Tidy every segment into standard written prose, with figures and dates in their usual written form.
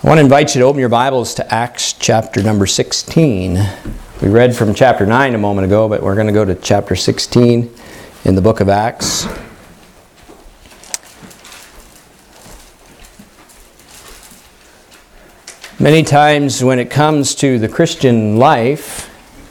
I want to invite you to open your Bibles to Acts chapter number 16. We read from chapter 9 a moment ago, but we're going to go to chapter 16 in the book of Acts. Many times when it comes to the Christian life,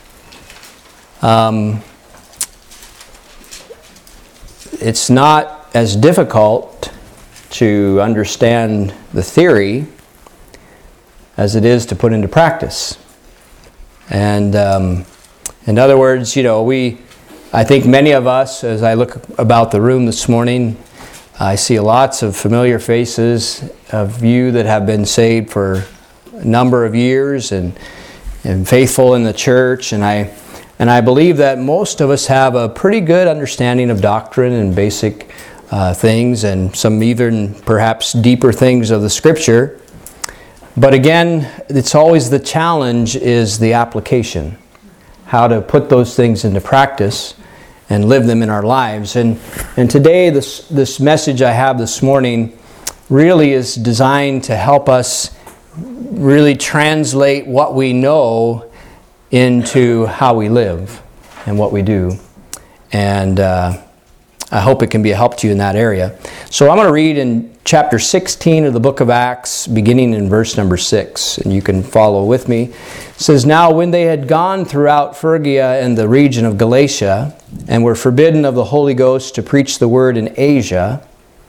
it's not as difficult to understand the theory as it is to put into practice. And in other words, I think many of us, as I look about the room this morning, I see lots of familiar faces of you that have been saved for a number of years and faithful in the church. And I believe that most of us have a pretty good understanding of doctrine and basic things, and some even perhaps deeper things of the Scripture. But again, it's always the challenge is the application, how to put those things into practice and live them in our lives. And today, this message I have this morning really is designed to help us really translate what we know into how we live and what we do. And I hope it can be a help to you in that area. So I'm going to read in chapter 16 of the book of Acts, beginning in verse number 6, and you can follow with me. It says, "Now when they had gone throughout Phrygia and the region of Galatia, and were forbidden of the Holy Ghost to preach the word in Asia,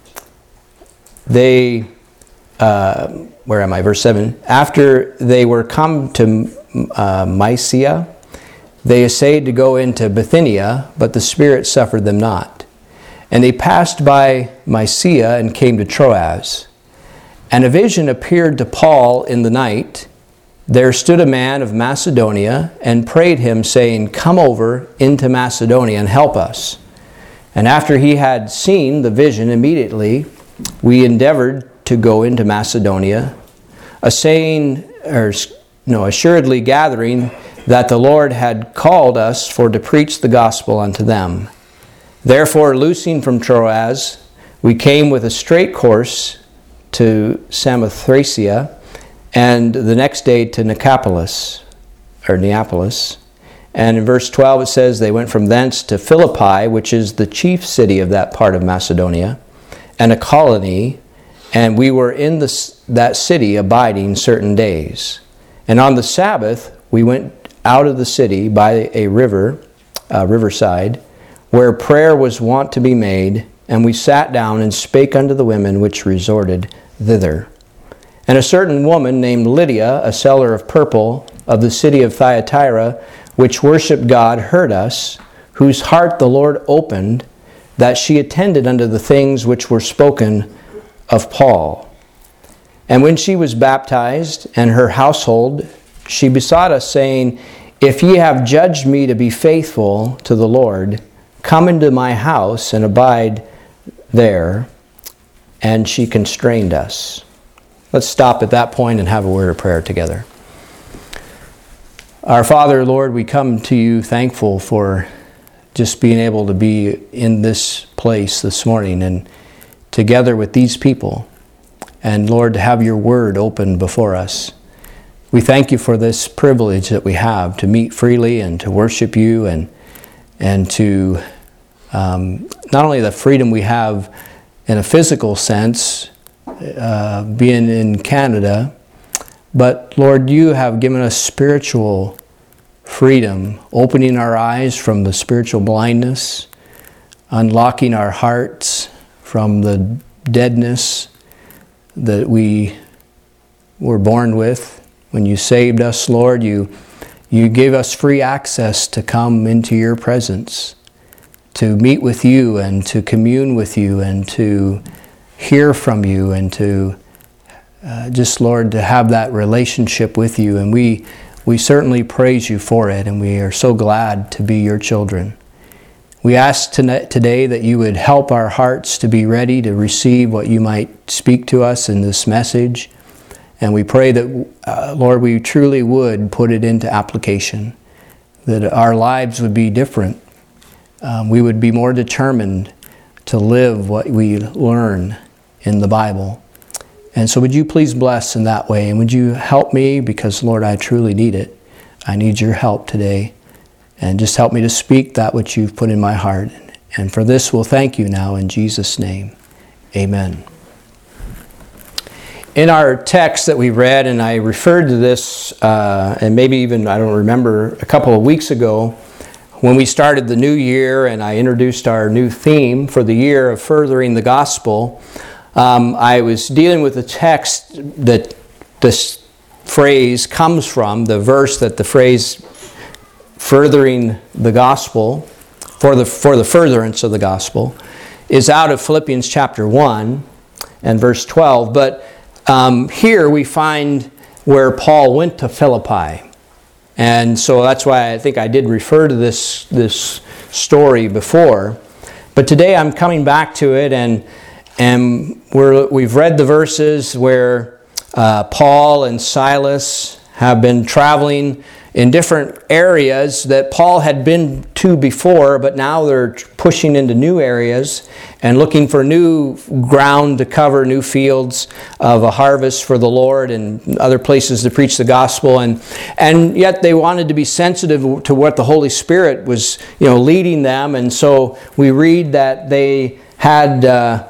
they," where am I? Verse 7, "After they were come to Mysia, they essayed to go into Bithynia, but the Spirit suffered them not. And they passed by Mysia and came to Troas. And a vision appeared to Paul in the night. There stood a man of Macedonia and prayed him, saying, 'Come over into Macedonia and help us.' And after he had seen the vision, immediately we endeavored to go into Macedonia, assuredly gathering that the Lord had called us for to preach the gospel unto them. Therefore, loosing from Troas, we came with a straight course to Samothracia, and the next day to Neapolis. And in verse 12 it says, they went from thence to Philippi, which is the chief city of that part of Macedonia, and a colony, and we were in that city abiding certain days. And on the Sabbath we went out of the city by a riverside, where prayer was wont to be made, and we sat down and spake unto the women which resorted thither. And a certain woman named Lydia, a seller of purple of the city of Thyatira, which worshipped God, heard us, whose heart the Lord opened, that she attended unto the things which were spoken of Paul. And when she was baptized, and her household, she besought us, saying, If ye have judged me to be faithful to the Lord, come into my house and abide there. And she constrained us." Let's stop at that point and have a word of prayer together. Our Father, Lord, we come to you thankful for just being able to be in this place this morning and together with these people. And Lord, to have your word open before us. We thank you for this privilege that we have to meet freely and to worship you and to not only the freedom we have in a physical sense, being in Canada, but Lord, you have given us spiritual freedom, opening our eyes from the spiritual blindness, unlocking our hearts from the deadness that we were born with. When you saved us, Lord, you gave us free access to come into your presence, to meet with you and to commune with you and to hear from you and to just, Lord, to have that relationship with you. And we certainly praise you for it, and we are so glad to be your children. We ask today that you would help our hearts to be ready to receive what you might speak to us in this message. And we pray that, Lord, we truly would put it into application, that our lives would be different. We would be more determined to live what we learn in the Bible. And so would you please bless in that way? And would you help me? Because, Lord, I truly need it. I need your help today. And just help me to speak that which you've put in my heart. And for this, we'll thank you now in Jesus' name. Amen. In our text that we read, and I referred to this, and maybe even, I don't remember, a couple of weeks ago, when we started the new year and I introduced our new theme for the year of furthering the gospel, I was dealing with the text that this phrase comes from, the verse that the phrase furthering the gospel, for the furtherance of the gospel, is out of Philippians chapter 1 and verse 12. But here we find where Paul went to Philippi. And so that's why I think I did refer to this story before. But today I'm coming back to it, and we've read the verses where Paul and Silas have been traveling in different areas that Paul had been to before, but now they're pushing into new areas and looking for new ground to cover, new fields of a harvest for the Lord and other places to preach the gospel. And yet they wanted to be sensitive to what the Holy Spirit was, leading them. And so we read that they had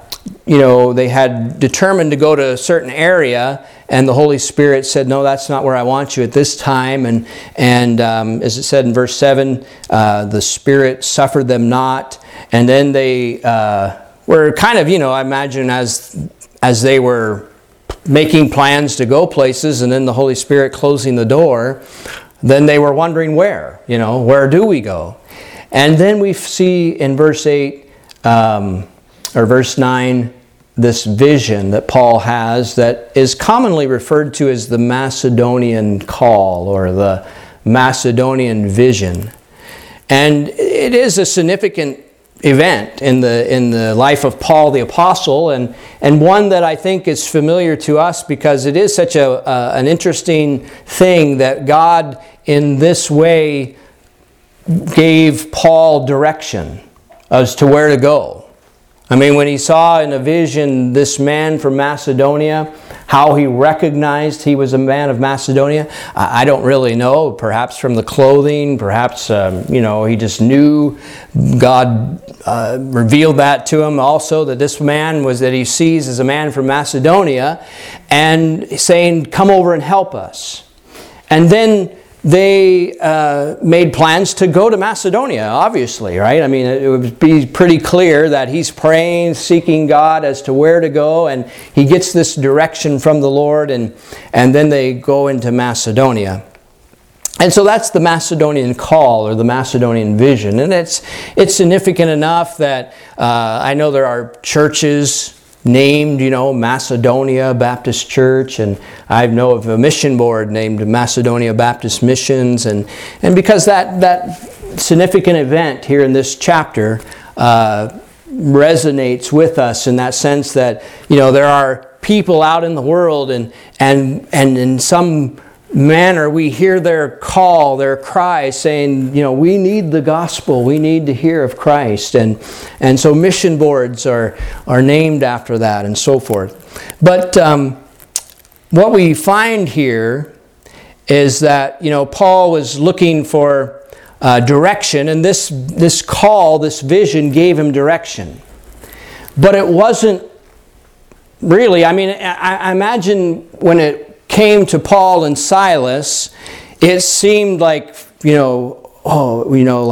determined to go to a certain area, and the Holy Spirit said, no, that's not where I want you at this time. And as it said in verse 7, the Spirit suffered them not. And then they were kind of, I imagine as they were making plans to go places, and then the Holy Spirit closing the door, then they were wondering where do we go? And then we see in verse 8, or verse 9, this vision that Paul has that is commonly referred to as the Macedonian call or the Macedonian vision. And it is a significant event in the life of Paul the Apostle, and one that I think is familiar to us because it is such an interesting thing that God in this way gave Paul direction as to where to go. I mean, when he saw in a vision this man from Macedonia, how he recognized he was a man of Macedonia, I don't really know. Perhaps from the clothing, perhaps, he just knew. God revealed that to him also, that this man that he sees as a man from Macedonia, and saying, come over and help us. And then they made plans to go to Macedonia, obviously, right? I mean, it would be pretty clear that he's praying, seeking God as to where to go, and he gets this direction from the Lord, and then they go into Macedonia. And so that's the Macedonian call or the Macedonian vision. And it's significant enough that I know there are churches named, Macedonia Baptist Church, and I know of a mission board named Macedonia Baptist Missions, and because that significant event here in this chapter resonates with us in that sense that there are people out in the world, and in some manner we hear their call, their cry saying, we need the gospel, we need to hear of Christ, and so mission boards are named after that and so forth. But what we find here is that Paul was looking for direction, and this call, this vision gave him direction. But it wasn't really, I imagine when it came to Paul and Silas, it seemed like, a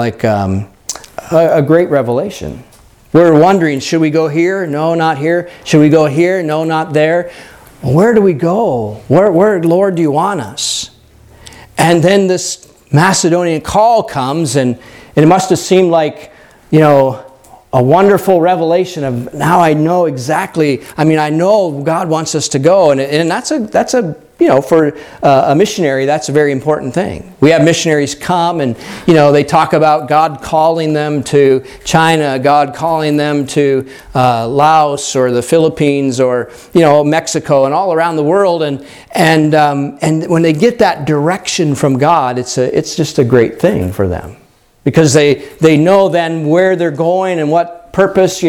great revelation. We're wondering, should we go here? No, not here. Should we go here? No, not there. Where do we go? Where, Lord, do you want us? And then this Macedonian call comes, and it must have seemed like, a wonderful revelation of now I know exactly. I know God wants us to go, and that's a for a missionary, that's a very important thing. We have missionaries come, and they talk about God calling them to China, God calling them to Laos or the Philippines or Mexico and all around the world, and when they get that direction from God, it's just a great thing for them. Because they know then where they're going and what purpose,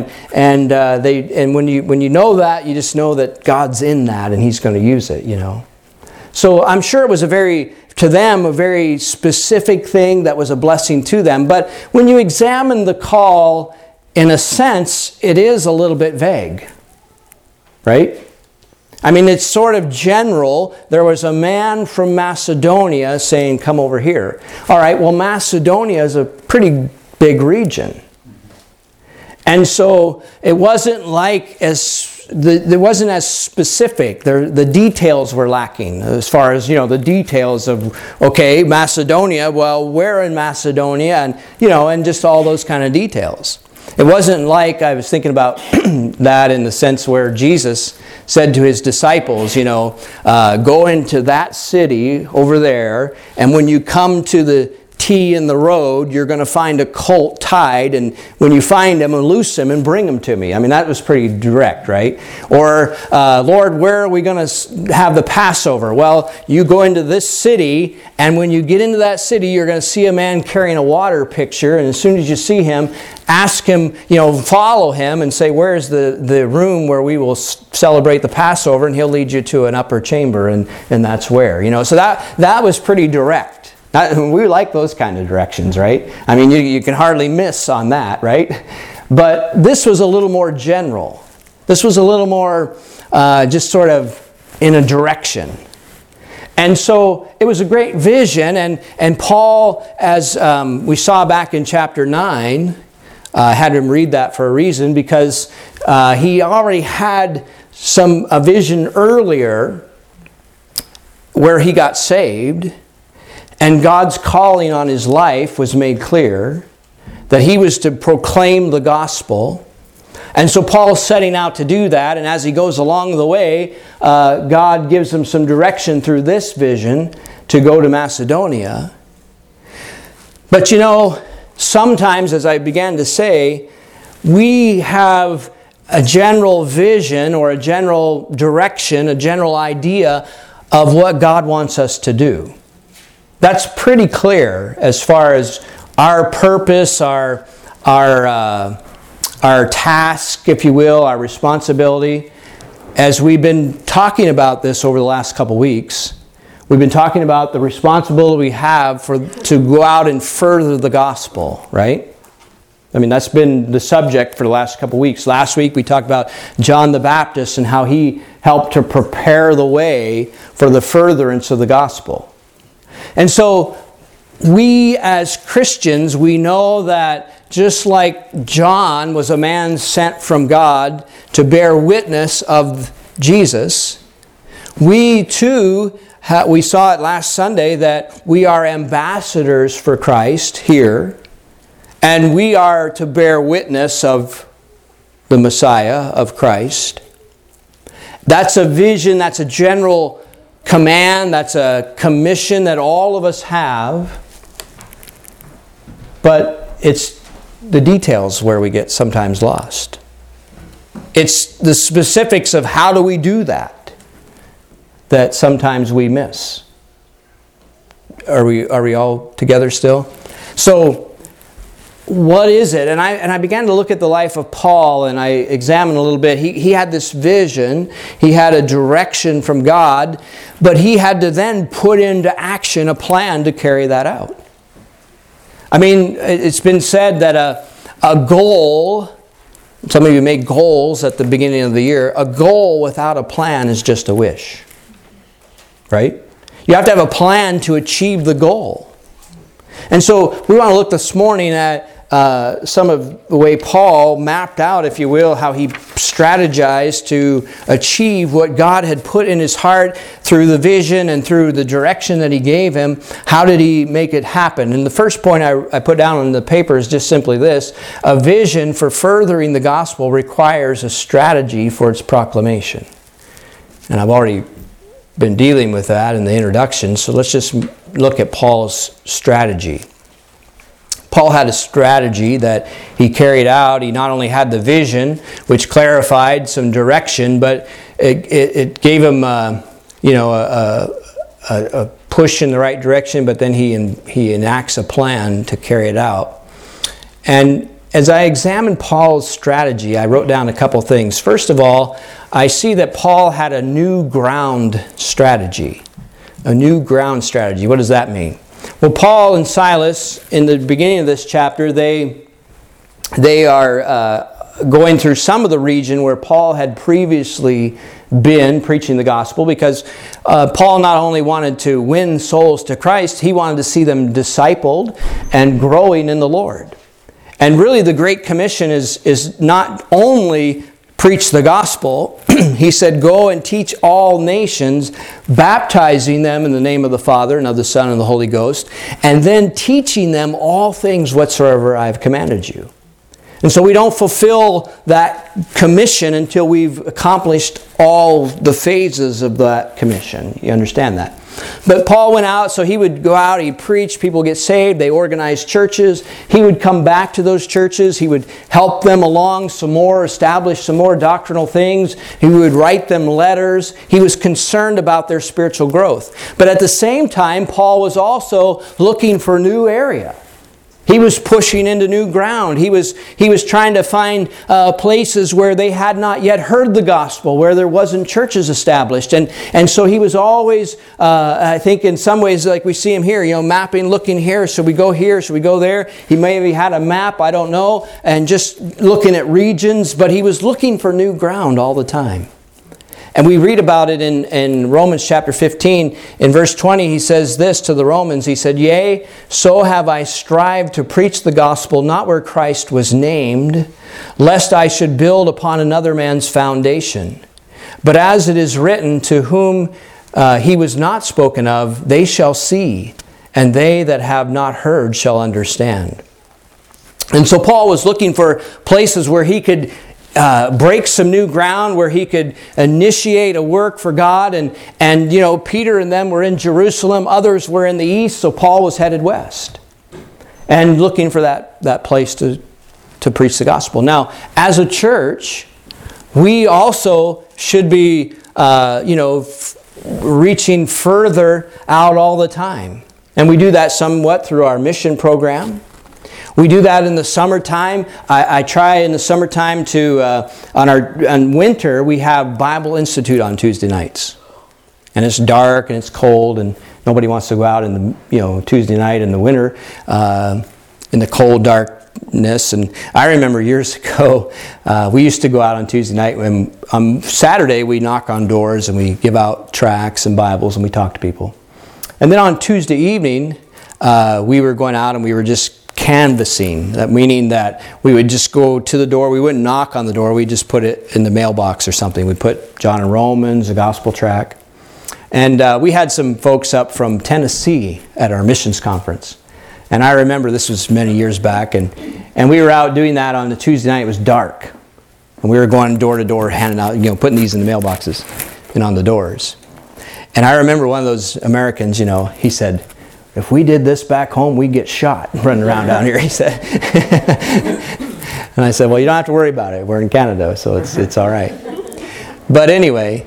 and when you know that, you just know that God's in that and He's going to use it, So I'm sure it was to them, a very specific thing that was a blessing to them. But when you examine the call, in a sense, it is a little bit vague, right? I mean, it's sort of general. There was a man from Macedonia saying, come over here. All right, well, Macedonia is a pretty big region. And so it wasn't it wasn't as specific. The details were lacking as far as, the details of, okay, Macedonia, well, where in Macedonia? And, and just all those kind of details. It wasn't like, I was thinking about that in the sense where Jesus said to His disciples, go into that city over there, and when you come to the T in the road, you're going to find a colt tied, and when you find him, loose him and bring him to me. I mean, that was pretty direct, right? Or, Lord, where are we going to have the Passover? Well, you go into this city, and when you get into that city, you're going to see a man carrying a water pitcher, and as soon as you see him, ask him, follow him and say, where's the room where we will celebrate the Passover? And he'll lead you to an upper chamber, and that's where. So that was pretty direct. We like those kind of directions, right? I mean, you can hardly miss on that, right? But this was a little more general. This was a little more just sort of in a direction. And so it was a great vision. And Paul, as we saw back in chapter 9, had him read that for a reason, because he already had a vision earlier where he got saved. And God's calling on his life was made clear, that he was to proclaim the gospel. And so Paul's setting out to do that, and as he goes along the way, God gives him some direction through this vision to go to Macedonia. But sometimes, as I began to say, we have a general vision or a general direction, a general idea of what God wants us to do. That's pretty clear as far as our purpose, our task, if you will, our responsibility. As we've been talking about this over the last couple weeks, we've been talking about the responsibility we have to go out and further the gospel, right? I mean, that's been the subject for the last couple weeks. Last week we talked about John the Baptist and how he helped to prepare the way for the furtherance of the gospel. And so we as Christians, we know that just like John was a man sent from God to bear witness of Jesus, we too, we saw it last Sunday that we are ambassadors for Christ here, and we are to bear witness of the Messiah, of Christ. That's a vision, that's a general command, that's a commission that all of us have, but it's the details where we get sometimes lost. It's the specifics of how do we do that sometimes we miss. Are we all together still? So what is it? And I began to look at the life of Paul, and I examined a little bit. He had this vision. He had a direction from God, but he had to then put into action a plan to carry that out. I mean, it's been said that a goal, some of you make goals at the beginning of the year, a goal without a plan is just a wish. Right? You have to have a plan to achieve the goal. And so we want to look this morning at some of the way Paul mapped out, if you will, how he strategized to achieve what God had put in his heart through the vision and through the direction that he gave him. How did he make it happen? And the first point I put down on the paper is just simply this: a vision for furthering the gospel requires a strategy for its proclamation. And I've already been dealing with that in the introduction, so let's just look at Paul's strategy. Paul had a strategy that he carried out. He not only had the vision, which clarified some direction, but it gave him a push in the right direction, but then he enacts a plan to carry it out. And as I examined Paul's strategy, I wrote down a couple things. First of all, I see that Paul had a new ground strategy. A new ground strategy. What does that mean? Well, Paul and Silas, in the beginning of this chapter, they are going through some of the region where Paul had previously been preaching the gospel, because Paul not only wanted to win souls to Christ, he wanted to see them discipled and growing in the Lord. And really the Great Commission is not only preach the gospel. He said, go and teach all nations, baptizing them in the name of the Father and of the Son and the Holy Ghost, and then teaching them all things whatsoever I have commanded you. And so we don't fulfill that commission until we've accomplished all the phases of that commission. You understand that? But Paul went out, so he would go out, he'd preach, people get saved, they organized churches. He would come back to those churches, he would help them along some more, establish some more doctrinal things. He would write them letters. He was concerned about their spiritual growth. But at the same time, Paul was also looking for a new area. He was pushing into new ground. He was trying to find places where they had not yet heard the gospel, where there wasn't churches established. And so he was always, I think in some ways, like we see him here, mapping, looking here. Should we go here? Should we go there? He maybe had a map, I don't know, and just looking at regions. But he was looking for new ground all the time. And we read about it in Romans chapter 15. In verse 20, he says this to the Romans. He said, yea, so have I strived to preach the gospel, not where Christ was named, lest I should build upon another man's foundation. But as it is written, to whom he was not spoken of, they shall see, and they that have not heard shall understand. And so Paul was looking for places where he could break some new ground, where he could initiate a work for God. And Peter and them were in Jerusalem. Others were in the east, so Paul was headed west. And looking for that place to preach the gospel. Now, as a church, we also should be, reaching further out all the time. And we do that somewhat through our mission program. We do that in the summertime. I try in the summertime to, on winter, we have Bible Institute on Tuesday nights. And it's dark and it's cold and nobody wants to go out in the, Tuesday night in the winter, in the cold darkness. And I remember years ago, we used to go out on Tuesday night. When on Saturday, we knock on doors and we give out tracts and Bibles and we talk to people. And then on Tuesday evening, we were going out and we were just canvassing, that meaning that we would just go to the door. We wouldn't knock on the door. We'd just put it in the mailbox or something. We'd put John and Romans, a gospel tract. And we had some folks up from Tennessee at our missions conference. And I remember this was many years back. And we were out doing that on the Tuesday night. It was dark. And we were going door to door, handing out, putting these in the mailboxes and on the doors. And I remember one of those Americans, he said, if we did this back home, we'd get shot running around down here, he said. And I said, well, you don't have to worry about it. We're in Canada, so it's all right. But anyway,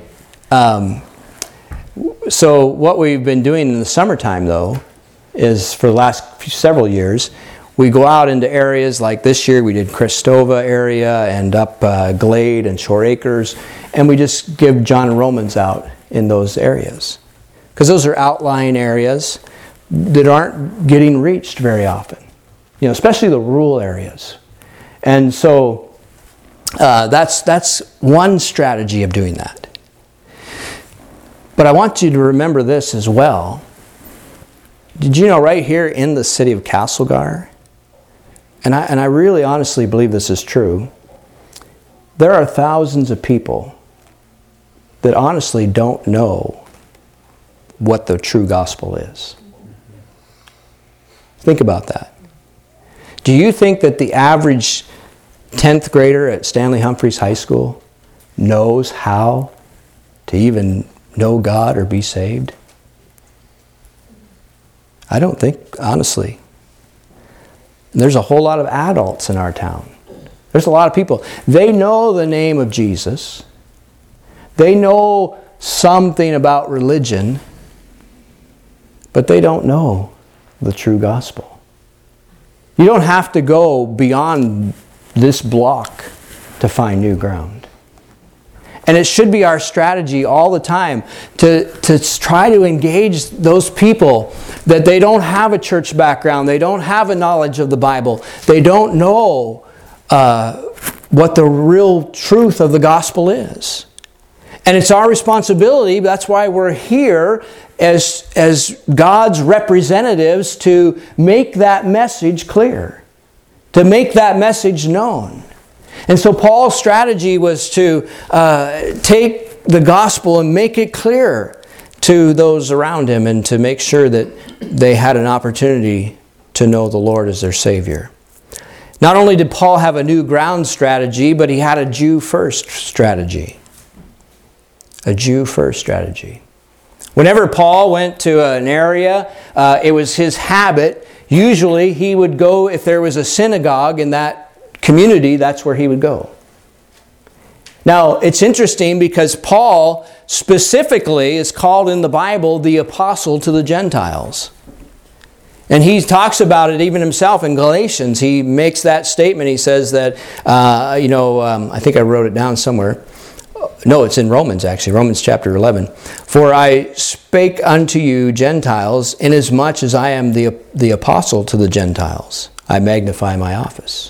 so what we've been doing in the summertime, though, is for the last several years, we go out into areas like this year. We did Cristova area and up Glade and Shore Acres, and we just give John and Romans out in those areas. Because those are outlying areas that aren't getting reached very often, especially the rural areas. And so that's one strategy of doing that. But I want you to remember this as well. Did you know right here in the city of Castlegar, and I really honestly believe this is true, there are thousands of people that honestly don't know what the true gospel is. Think about that. Do you think that the average 10th grader at Stanley Humphreys High School knows how to even know God or be saved? I don't think, honestly. And there's a whole lot of adults in our town. There's a lot of people. They know the name of Jesus. They know something about religion, but they don't know the true gospel. You don't have to go beyond this block to find new ground. And it should be our strategy all the time to try to engage those people that they don't have a church background, they don't have a knowledge of the Bible, they don't know what the real truth of the gospel is. And it's our responsibility, that's why we're here as God's representatives, to make that message clear, to make that message known. And so Paul's strategy was to take the gospel and make it clear to those around him, and to make sure that they had an opportunity to know the Lord as their Savior. Not only did Paul have a new ground strategy, but he had a Jew first strategy. A Jew first strategy. Whenever Paul went to an area, it was his habit. Usually he would go, if there was a synagogue in that community, that's where he would go. Now, it's interesting because Paul specifically is called in the Bible the apostle to the Gentiles. And he talks about it even himself in Galatians. He makes that statement. He says that, I think I wrote it down somewhere. No, it's in Romans actually, Romans chapter 11. For I spake unto you Gentiles, inasmuch as I am the apostle to the Gentiles. I magnify my office.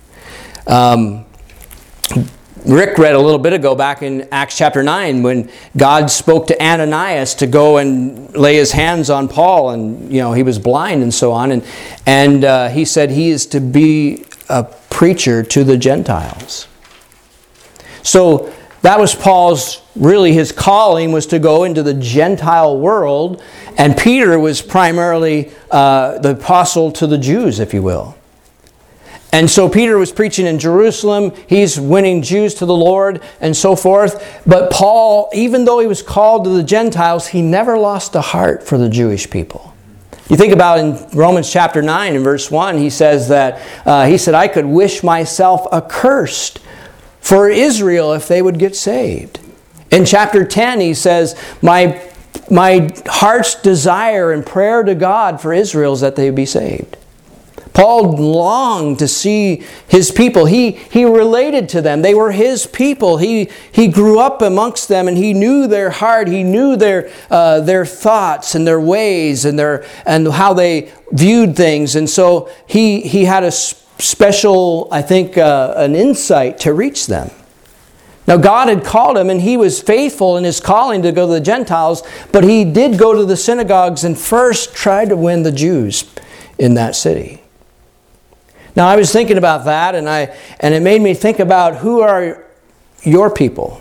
Rick read a little bit ago back in Acts chapter 9 when God spoke to Ananias to go and lay his hands on Paul, and he was blind and so on, and he said he is to be a preacher to the Gentiles. So that was Paul's, really his calling was to go into the Gentile world, and Peter was primarily the apostle to the Jews, if you will. And so Peter was preaching in Jerusalem. He's winning Jews to the Lord and so forth. But Paul, even though he was called to the Gentiles, he never lost a heart for the Jewish people. You think about in Romans chapter 9 and verse 1, he says that, he said, I could wish myself accursed for Israel if they would get saved. In chapter 10, he says, my heart's desire and prayer to God for Israel is that they be saved. Paul longed to see his people. He related to them. They were his people. He grew up amongst them, and he knew their heart. He knew their thoughts and their ways and how they viewed things. And so he had a special, I think, an insight to reach them. Now God had called him, and he was faithful in his calling to go to the Gentiles, but he did go to the synagogues and first tried to win the Jews in that city. Now I was thinking about that, and it made me think about, who are your people?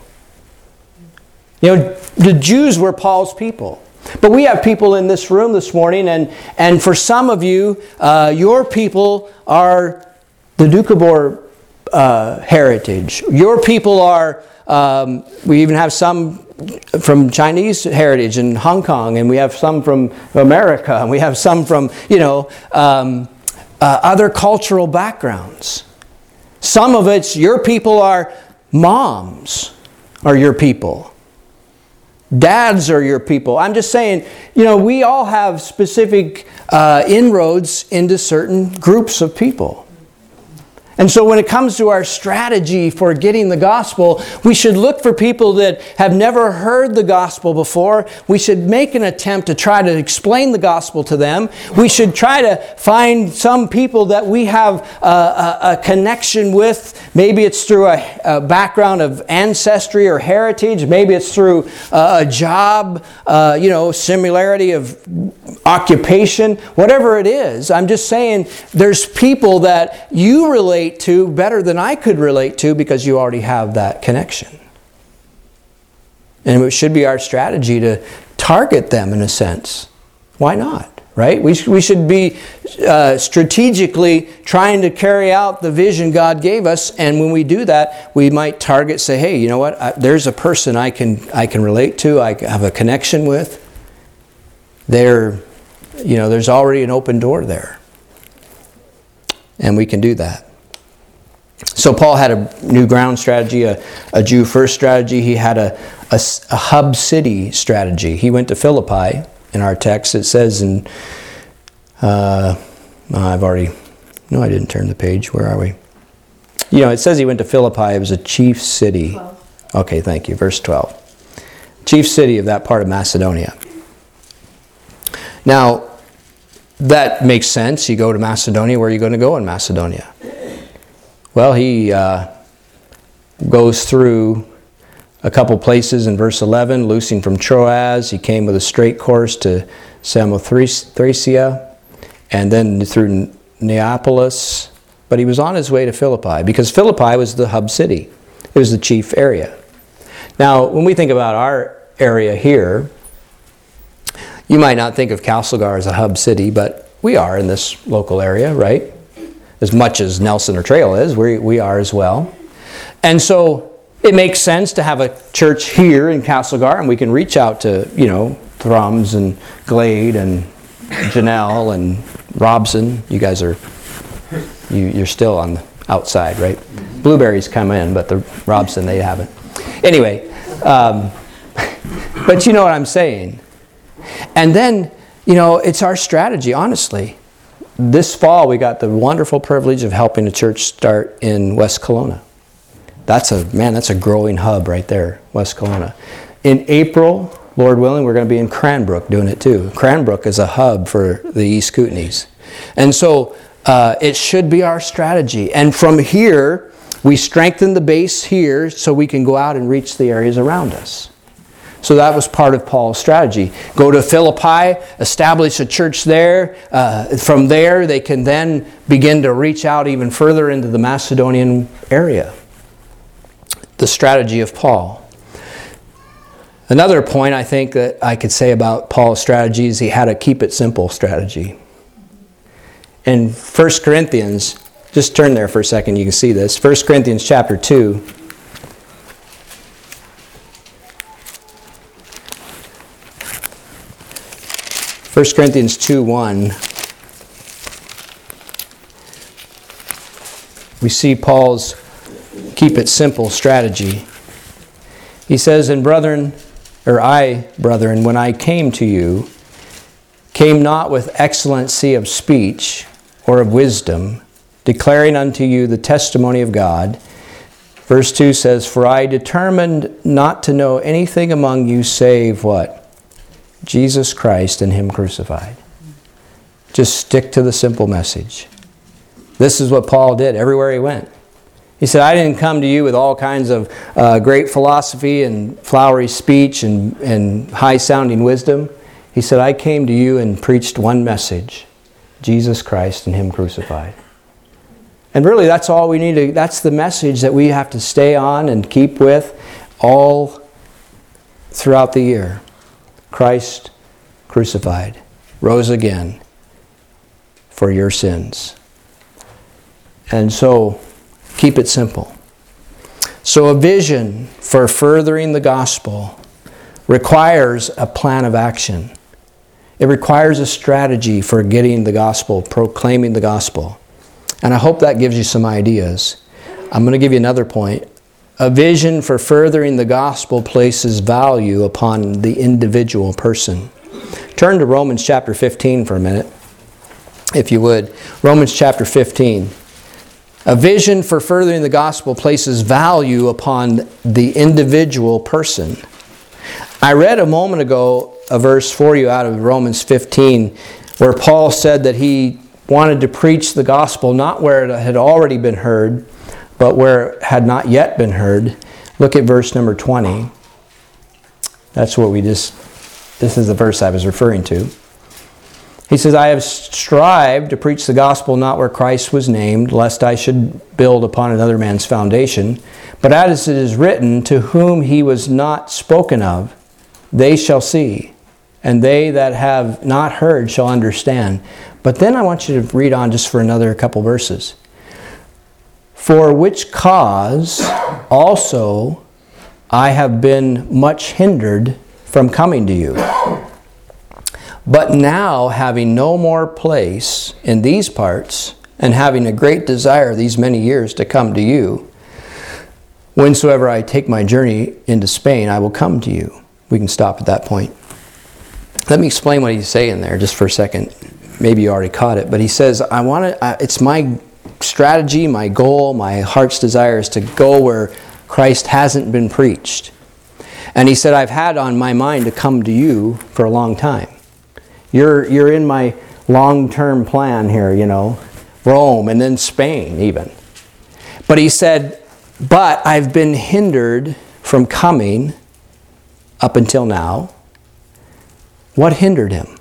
The Jews were Paul's people. But we have people in this room this morning, and for some of you, your people are the Doukhobor heritage. Your people are, we even have some from Chinese heritage in Hong Kong, and we have some from America, and we have some from, other cultural backgrounds. Some of it's, your people are moms are your people. Dads are your people. I'm just saying, we all have specific inroads into certain groups of people. And so when it comes to our strategy for getting the gospel, we should look for people that have never heard the gospel before. We should make an attempt to try to explain the gospel to them. We should try to find some people that we have a connection with. Maybe it's through a background of ancestry or heritage. Maybe it's through a job, similarity of occupation. Whatever it is, I'm just saying there's people that you relate to better than I could relate to, because you already have that connection. And it should be our strategy to target them in a sense. Why not? Right? We should be strategically trying to carry out the vision God gave us, and when we do that, we might target, say, hey, you know what? There's a person I can relate to, I have a connection with. There's already an open door there. And we can do that. So Paul had a new ground strategy, a Jew first strategy. He had a hub city strategy. He went to Philippi. In our text, it says in, I've already No, I didn't turn the page. Where are we? It says he went to Philippi. It was a chief city. 12. Okay, thank you. Verse 12. Chief city of that part of Macedonia. Now, that makes sense. You go to Macedonia. Where are you going to go in Macedonia? Well, he goes through a couple places in verse 11, loosing from Troas. He came with a straight course to Samothracia, and then through Neapolis. But he was on his way to Philippi, because Philippi was the hub city. It was the chief area. Now, when we think about our area here, you might not think of Castlegar as a hub city, but we are in this local area, right? As much as Nelson or Trail is, we are as well. And so it makes sense to have a church here in Castlegar, and we can reach out to, Thrums and Glade and Janelle and Robson. You guys are, you're still on the outside, right? Blueberries come in, but the Robson, they haven't. Anyway, but you know what I'm saying. And then, it's our strategy, honestly. This fall, we got the wonderful privilege of helping a church start in West Kelowna. That's a growing hub right there, West Kelowna. In April, Lord willing, we're going to be in Cranbrook doing it too. Cranbrook is a hub for the East Kootenays. And so it should be our strategy. And from here, we strengthen the base here so we can go out and reach the areas around us. So that was part of Paul's strategy. Go to Philippi, establish a church there. From there, they can then begin to reach out even further into the Macedonian area. The strategy of Paul. Another point I think that I could say about Paul's strategy is he had a keep it simple strategy. In 1 Corinthians, just turn there for a second, you can see this. 1 Corinthians chapter 2. 1 Corinthians 2:1. We see Paul's keep it simple strategy. He says, brethren, when I came to you, came not with excellency of speech or of wisdom, declaring unto you the testimony of God. Verse 2 says, for I determined not to know anything among you save what? Jesus Christ and Him crucified. Just stick to the simple message. This is what Paul did everywhere he went. He said, I didn't come to you with all kinds of great philosophy and flowery speech and high-sounding wisdom. He said, I came to you and preached one message, Jesus Christ and Him crucified. And really, that's all we need to, that's the message that we have to stay on and keep with all throughout the year. Christ crucified, rose again for your sins. And so, keep it simple. So a vision for furthering the gospel requires a plan of action. It requires a strategy for getting the gospel, proclaiming the gospel. And I hope that gives you some ideas. I'm going to give you another point. A vision for furthering the gospel places value upon the individual person. Turn to Romans chapter 15 for a minute, if you would. Romans chapter 15. A vision for furthering the gospel places value upon the individual person. I read a moment ago a verse for you out of Romans 15 where Paul said that he wanted to preach the gospel not where it had already been heard, but where it had not yet been heard. Look at verse number 20. That's what this is the verse I was referring to. He says, I have strived to preach the gospel not where Christ was named, lest I should build upon another man's foundation. But as it is written, to whom he was not spoken of, they shall see, and they that have not heard shall understand. But then I want you to read on just for another couple verses. For which cause also I have been much hindered from coming to you. But now, having no more place in these parts, and having a great desire these many years to come to you, whensoever I take my journey into Spain, I will come to you. We can stop at that point. Let me explain what he's saying there just for a second. maybe you already caught it, but he says, it's my strategy, my goal, my heart's desire is to go where Christ hasn't been preached. And he said, I've had on my mind to come to you for a long time. You're in my long-term plan here, Rome and then Spain even. But he said, but I've been hindered from coming up until now. What hindered him?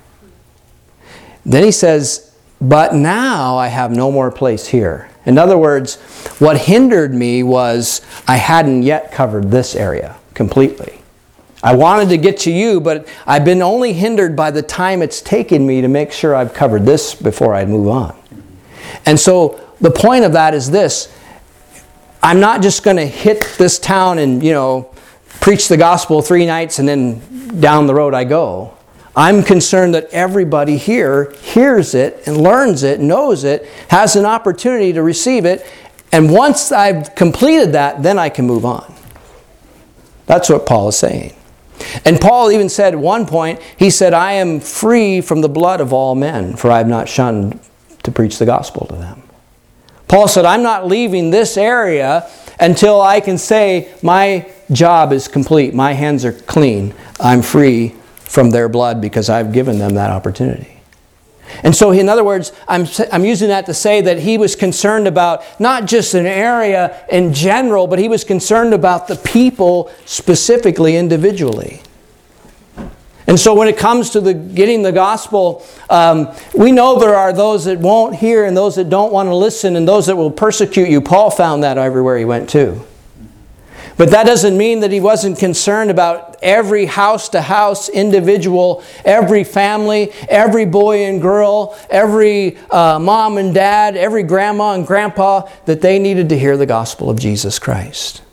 Then he says, but now I have no more place here. In other words, what hindered me was I hadn't yet covered this area completely. I wanted to get to you, but I've been only hindered by the time it's taken me to make sure I've covered this before I move on. And so the point of that is this. I'm not just going to hit this town and, preach the gospel 3 nights and then down the road I go. I'm concerned that everybody here hears it and learns it, knows it, has an opportunity to receive it, and once I've completed that, then I can move on. That's what Paul is saying. And Paul even said at one point, he said, I am free from the blood of all men, for I have not shunned to preach the gospel to them. Paul said, I'm not leaving this area until I can say my job is complete, my hands are clean, I'm free from their blood because I've given them that opportunity. And so in other words, I'm using that to say that he was concerned about not just an area in general, but he was concerned about the people specifically, individually. And so when it comes to getting the gospel, we know there are those that won't hear and those that don't want to listen and those that will persecute you. Paul found that everywhere he went too. But that doesn't mean that he wasn't concerned about every house-to-house individual, every family, every boy and girl, every mom and dad, every grandma and grandpa, that they needed to hear the gospel of Jesus Christ.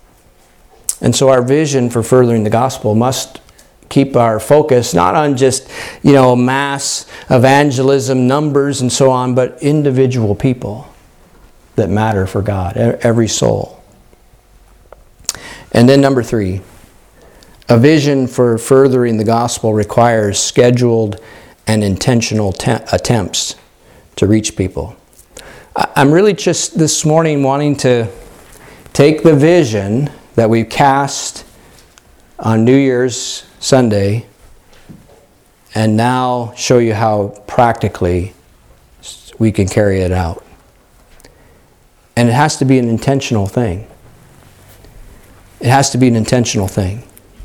And so our vision for furthering the gospel must keep our focus not on just, mass evangelism, numbers and so on, but individual people that matter for God, every soul. And then number 3, a vision for furthering the gospel requires scheduled and intentional attempts to reach people. I'm really just this morning wanting to take the vision that we cast on New Year's Sunday and now show you how practically we can carry it out. And it has to be an intentional thing. It has to be an intentional thing.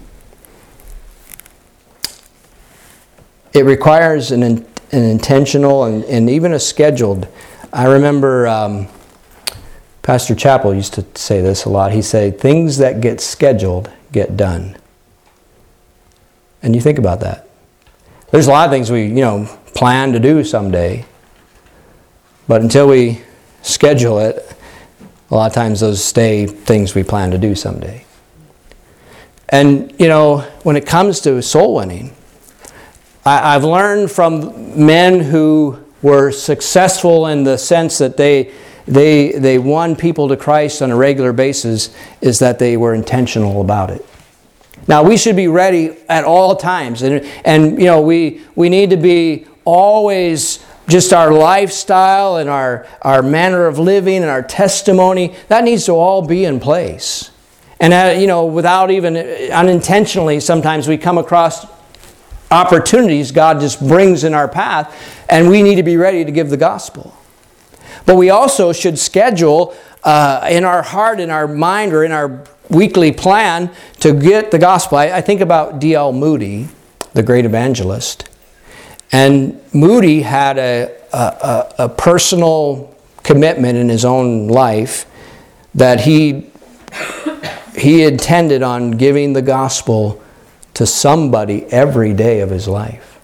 It requires an intentional and even a scheduled. I remember Pastor Chappell used to say this a lot. He said, things that get scheduled get done. And you think about that. There's a lot of things we, plan to do someday. But until we schedule it, a lot of times those stay things we plan to do someday. And, when it comes to soul winning, I've learned from men who were successful in the sense that they won people to Christ on a regular basis, is that they were intentional about it. Now, we should be ready at all times. And we need to be always just our lifestyle and our manner of living and our testimony, that needs to all be in place. And, without even unintentionally, sometimes we come across opportunities God just brings in our path, and we need to be ready to give the gospel. But we also should schedule in our heart, in our mind, or in our weekly plan to get the gospel. I think about D.L. Moody, the great evangelist. And Moody had a personal commitment in his own life that he intended on giving the gospel to somebody every day of his life.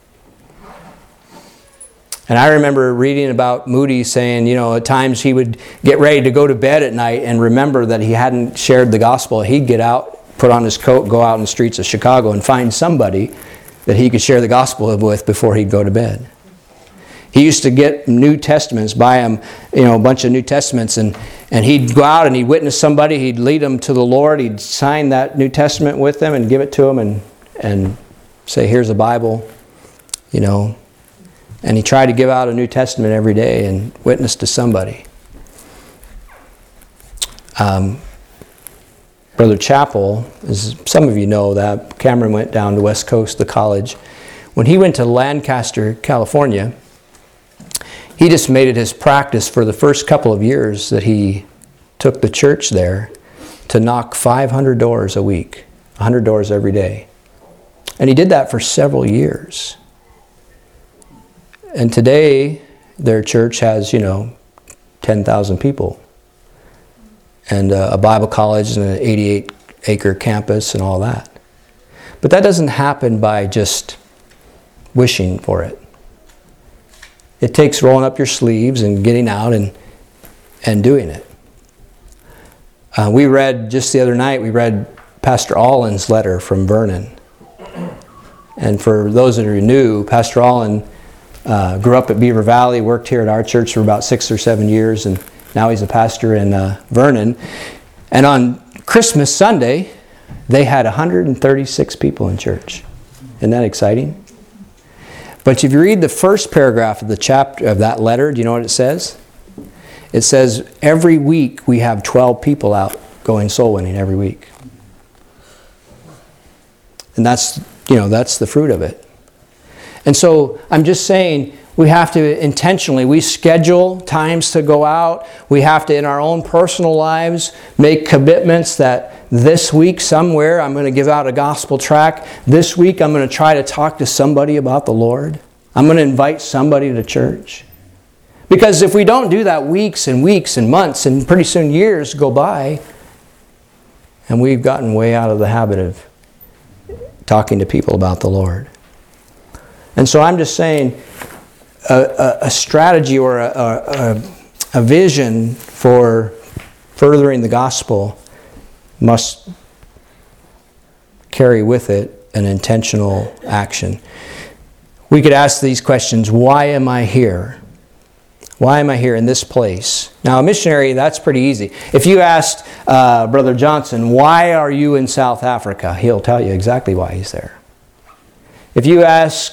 And I remember reading about Moody saying, at times he would get ready to go to bed at night and remember that he hadn't shared the gospel. He'd get out, put on his coat, go out in the streets of Chicago and find somebody that he could share the gospel with before he'd go to bed. He used to get New Testaments, buy him, a bunch of New Testaments, and he'd go out and he'd witness somebody, he'd lead them to the Lord, he'd sign that New Testament with them and give it to them and say, here's a Bible, And he tried to give out a New Testament every day and witness to somebody. Brother Chappell, as some of you know, that Cameron went down to West Coast, the college. When he went to Lancaster, California, he just made it his practice for the first couple of years that he took the church there to knock 500 doors a week, 100 doors every day. And he did that for several years. And today, their church has, 10,000 people. And a Bible college and an 88-acre campus and all that. But that doesn't happen by just wishing for it. It takes rolling up your sleeves and getting out and doing it. We read, just the other night, we read Pastor Allen's letter from Vernon. And for those that are new, Pastor Allen grew up at Beaver Valley, worked here at our church for about 6 or 7 years, and now he's a pastor in Vernon. And on Christmas Sunday, they had 136 people in church. Isn't that exciting? But if you read the first paragraph of the chapter of that letter, do you know what it says? It says, every week we have 12 people out going soul winning every week. And that's the fruit of it. And so I'm just saying, we have to intentionally, we schedule times to go out. We have to, in our own personal lives, make commitments that this week somewhere I'm going to give out a gospel tract. This week I'm going to try to talk to somebody about the Lord. I'm going to invite somebody to church. Because if we don't do that, weeks and weeks and months and pretty soon years go by, and we've gotten way out of the habit of talking to people about the Lord. And so I'm just saying, a strategy or a vision for furthering the gospel must carry with it an intentional action. We could ask these questions: why am I here? Why am I here in this place? Now, a missionary, that's pretty easy. If you asked Brother Johnson, why are you in South Africa? He'll tell you exactly why he's there. If you ask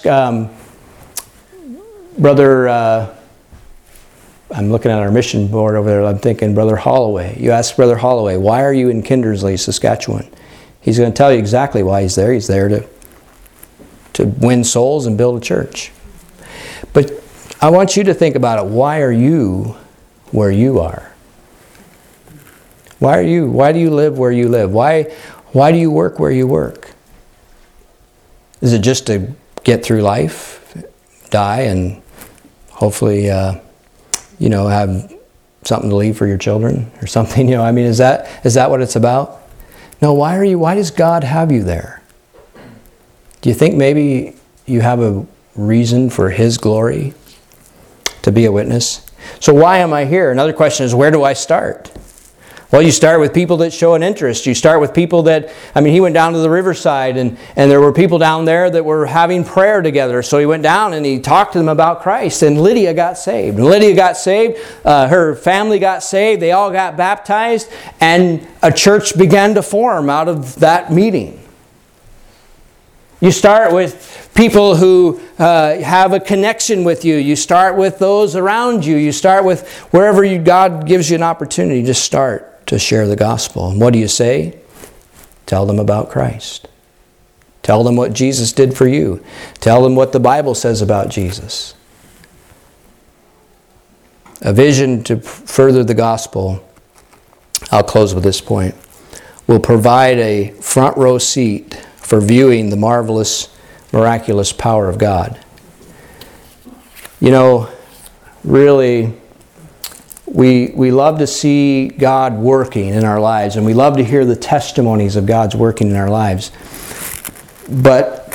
Brother, I'm looking at our mission board over there, I'm thinking Brother Holloway. You ask Brother Holloway, why are you in Kindersley, Saskatchewan? He's going to tell you exactly why he's there. He's there to win souls and build a church. But I want you to think about it. Why are you where you are? Why do you live where you live? Why do you work where you work? Is it just to get through life, die, and hopefully, have something to leave for your children or something? Is that what it's about? No. Why does God have you there? Do you think maybe you have a reason for His glory to be a witness? So why am I here? Another question is, where do I start? Well, you start with people that show an interest. You start with people that, he went down to the riverside and there were people down there that were having prayer together. So he went down and he talked to them about Christ, and Lydia got saved. And Lydia got saved. Her family got saved. They all got baptized, and a church began to form out of that meeting. You start with people who have a connection with you. You start with those around you. You start with wherever God gives you an opportunity to start to share the gospel. And what do you say? Tell them about Christ. Tell them what Jesus did for you. Tell them what the Bible says about Jesus. A vision to further the gospel, I'll close with this point, will provide a front row seat for viewing the marvelous, miraculous power of God. Really, we love to see God working in our lives, and we love to hear the testimonies of God's working in our lives. But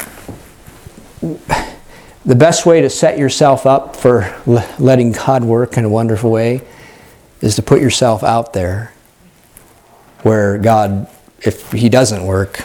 the best way to set yourself up for letting God work in a wonderful way is to put yourself out there where God, if He doesn't work,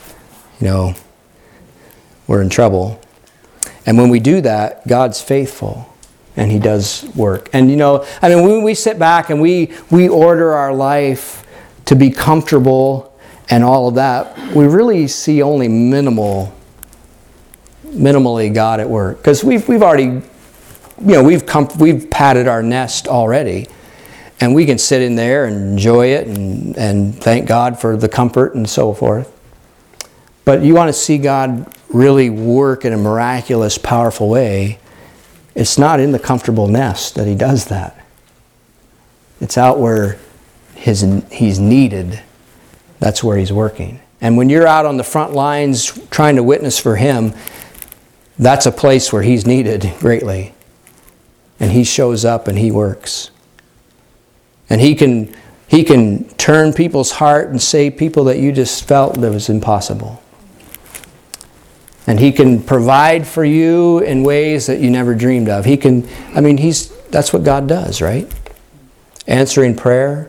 we're in trouble. And when we do that, God's faithful and He does work. And when we sit back and we order our life to be comfortable and all of that, we really see only minimally God at work. Because we've already we've padded our nest already, and we can sit in there and enjoy it and thank God for the comfort and so forth. But you want to see God really work in a miraculous, powerful way, it's not in the comfortable nest that he does that. It's out where he's needed. That's where he's working. And when you're out on the front lines trying to witness for him, that's a place where he's needed greatly. And he shows up and he works. And he can turn people's heart and save people that you just felt that was impossible. And he can provide for you in ways that you never dreamed of. That's what God does, right? Answering prayer.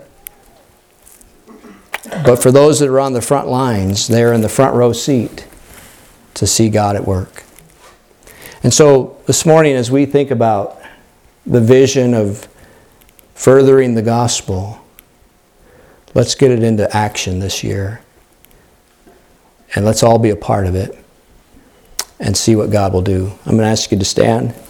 But for those that are on the front lines, they're in the front row seat to see God at work. And so this morning, as we think about the vision of furthering the gospel, let's get it into action this year. And let's all be a part of it and see what God will do. I'm going to ask you to stand.